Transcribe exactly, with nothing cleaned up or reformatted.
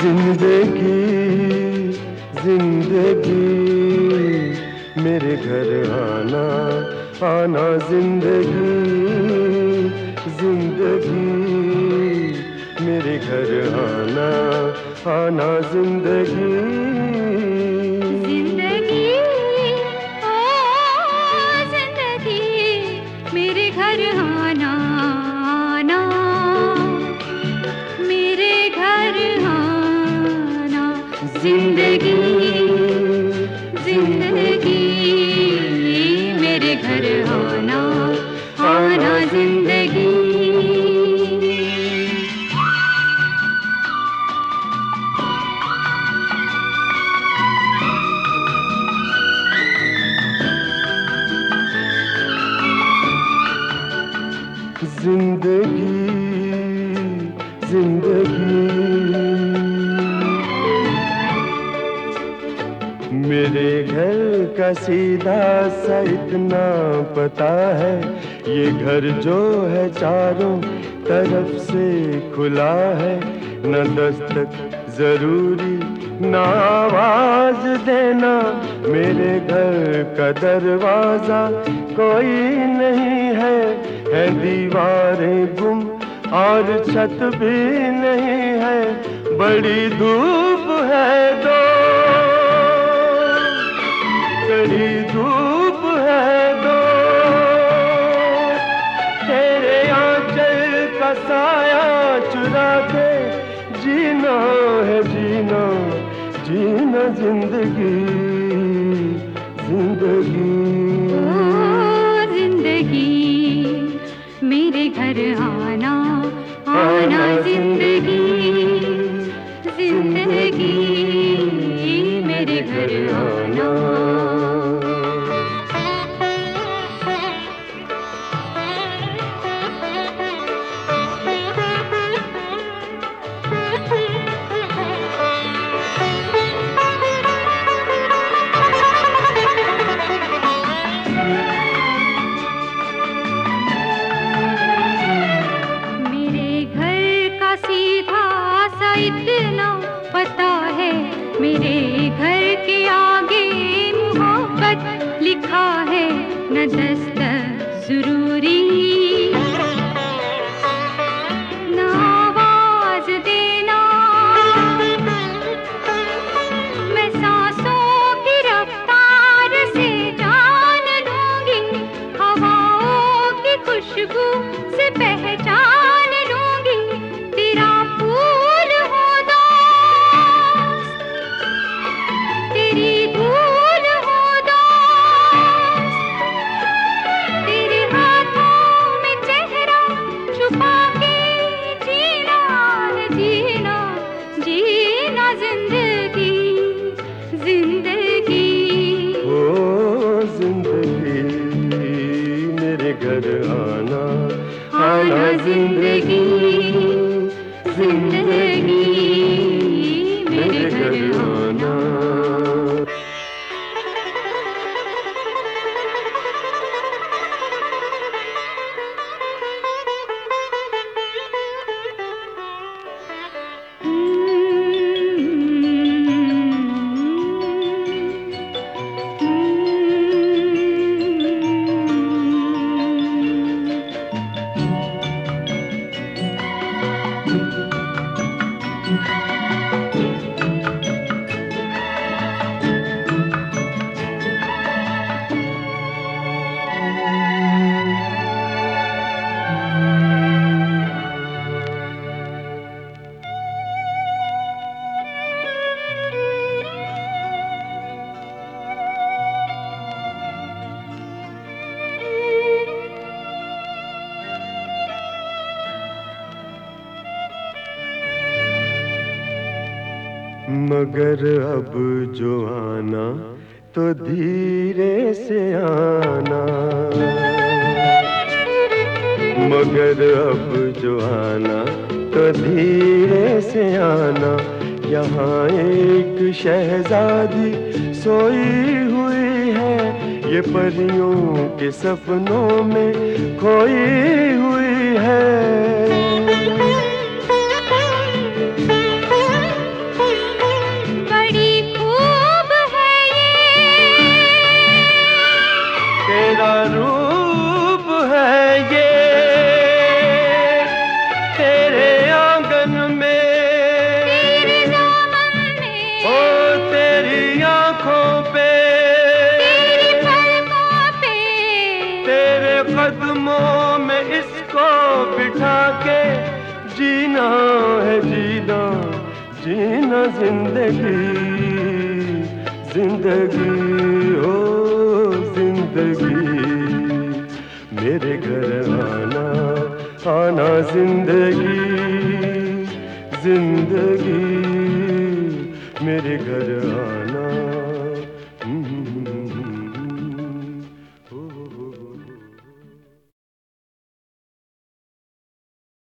जिंदगी जिंदगी मेरे घर आना आना, जिंदगी जिंदगी मेरे घर आना आना, जिंदगी जिंदगी ओ जिंदगी मेरे घर आना आना, मेरे घर आना, जिंदगी जिंदगी मेरे घर आना आना, जिंदगी। जिंदगी जिंदगी मेरे घर का सीधा सा इतना पता है, ये घर जो है चारों तरफ से खुला है, न दस्तक जरूरी न आवाज देना, मेरे घर का दरवाजा कोई नहीं है, है दीवारें गुम और छत भी नहीं है, बड़ी धूप है दो बड़ी धूप है दो, तेरे आंचल का साया चुरा के जीना है जीना जीना, जिंदगी जिंदगी ओ जिंदगी मेरे घर आना आना, जिंदगी जिंदगी मेरे घर आना। इतना पता है, मेरे घर के आगे मोहब्बत लिखा है, न दस्तक जरूरी न आवाज देना, मैं सांसों की रफ्तार से जान लूंगी, हवाओं की खुशबू से पहचान लूंगी, तेरा फूल हो दोस्त, तेरी धूल हो दोस्त, तेरे हाथों में चेहरा छुपा के जीना है जीना जीना, जिंदगी जिंदगी ओ जिंदगी मेरे घर आना आना, जिंदगी जिंदगी मेरे घर आना। मगर अब जो आना तो धीरे से आना, मगर अब जो आना तो धीरे से आना, यहाँ एक शहजादी सोई हुई है, ये परियों के सपनों में खोई हुई है। बिठा के जीना है जीना, जीना जिंदगी, जिंदगी ओ जिंदगी। मेरे घर आना आना जिंदगी, जिंदगी मेरे घर आना।